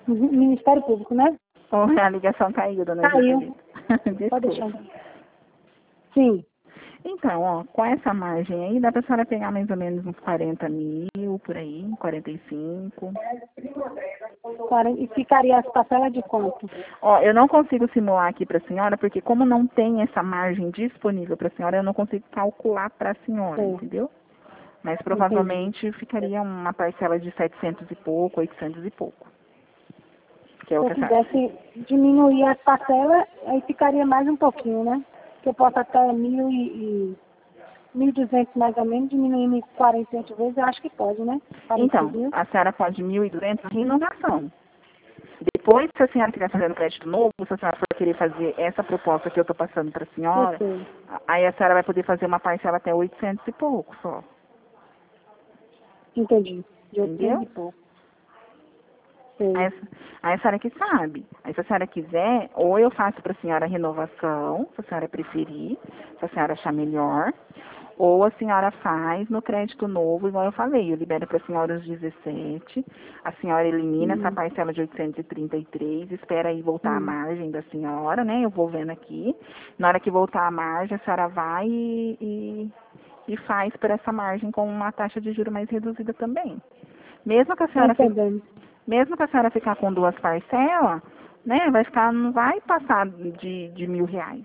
Ministério Público, né? Oh, a ligação caiu, dona Caiu. Joselita. Pode Desculpa. deixar. Sim. Então, ó, com essa margem aí, dá pra senhora pegar mais ou menos uns 40 mil, por aí, 45. E ficaria as parcelas de quanto? Ó, eu não consigo simular aqui pra senhora, porque como não tem essa margem disponível pra senhora, eu não consigo calcular pra senhora, É. entendeu? Mas Entendi. provavelmente ficaria uma parcela de 700 e pouco, 800 e pouco. Que é Se o eu que a senhora... quisesse diminuir as parcelas, aí ficaria mais um pouquinho, né? Que eu posso até 1.200 mais ou menos, diminuindo em 48 vezes, eu acho que pode, né? Então, 45 mil. a senhora pode 1.200 renovação. Depois, se a senhora estiver fazendo crédito novo, se a senhora for querer fazer essa proposta que eu estou passando para a Eu senhora, sei. aí a senhora vai poder fazer uma parcela até 800 e pouco só. Entendi. De 800 Entendeu? e pouco. Aí, Sei. aí a senhora que sabe. Aí se a senhora quiser, ou eu faço para a senhora a renovação, se a senhora preferir, se a senhora achar melhor, ou a senhora faz no crédito novo, igual eu falei, eu libero para a senhora os 17, a senhora elimina essa parcela de 833, espera aí voltar a margem da senhora, né? Eu vou vendo aqui. Na hora que voltar a margem, a senhora vai e faz por essa margem com uma taxa de juros mais reduzida também. Mesmo que a Tô senhora fique entendendo. mesmo que a senhora ficar com duas parcelas, né, não vai passar de R$ 1.000.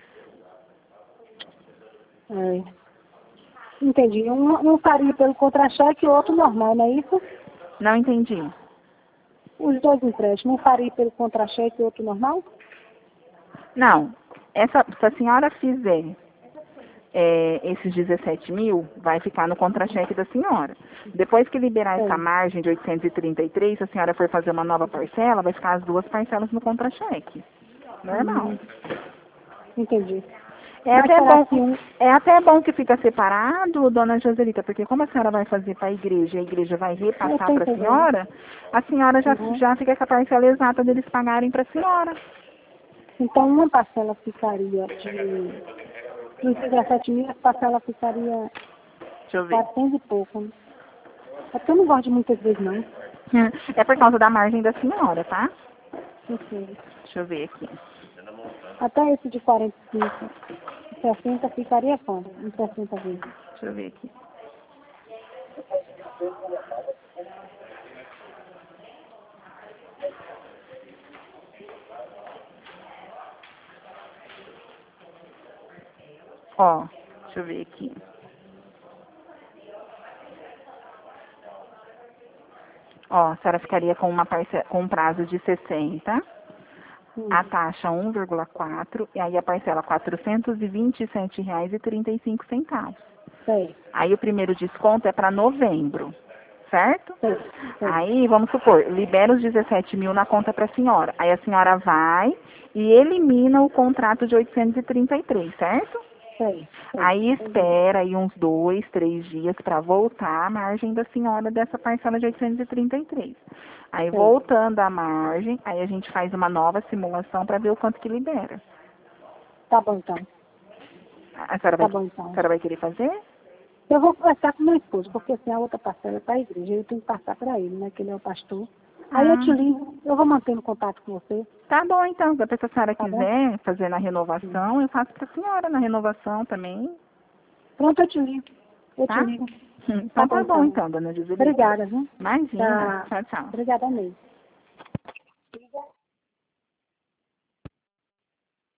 É. Entendi. Um faria pelo contra-cheque e o outro normal, não é isso? Não entendi. Os dois empréstimos. Um faria pelo contra-cheque e o outro normal? Não, se a senhora fizer esses 17 mil, vai ficar no contra-cheque da senhora. Depois que liberar essa Sim. margem de 833, se a senhora for fazer uma nova parcela, vai ficar as duas parcelas no contra-cheque. Normal. Entendi. É Mas até será bom, que um... é até bom que fica separado, dona Joselita, porque como a senhora vai fazer para a igreja vai Eu repassar tô para entendendo. a senhora Uhum. já fica com a parcela exata deles pagarem para a senhora. Então, uma parcela ficaria dos 17 mil, a parcela ficaria Deixa eu ver. 400 e pouco. Né? É porque eu não gosto de muitas vezes, não. É por causa da margem da senhora, tá? Não sei. Deixa eu ver aqui. Até esse de 45, 60 ficaria quanto? Em 60 vezes. Deixa eu ver aqui. Ó, deixa eu ver aqui. Ó, a senhora ficaria com com um prazo de 60, a taxa 1,4 e aí a parcela R$ 427,35. Sei, Aí o primeiro desconto é para novembro, certo? sei, sei, Aí, vamos supor, libera os 17 mil na conta para a senhora. Aí a senhora vai e elimina o contrato de 833, certo? sei, sei. Aí espera aí uns 2, 3 dias para voltar a margem da senhora dessa parcela de 833. Aí Sei. voltando a margem, aí a gente faz uma nova simulação para ver o quanto que libera. Tá bom, então. Tá bom, A então. senhora vai querer fazer? Eu vou conversar com meu esposo, porque assim a outra parcela é para a igreja. Eu tenho que passar para ele, né? Que ele é o pastor. Aí eu te Ah, ligo, eu vou mantendo contato com você, tá bom então. Depois se a senhora tá bom? quiser fazer na Sim. renovação, eu faço para a senhora na renovação também, Pronto, eu te ligo. Eu te tá? ligo. Tá Então bom, tá bom então. então, dona Giselita. Obrigada, viu? Imagina. Tá. Tchau, tchau. Obrigada mesmo.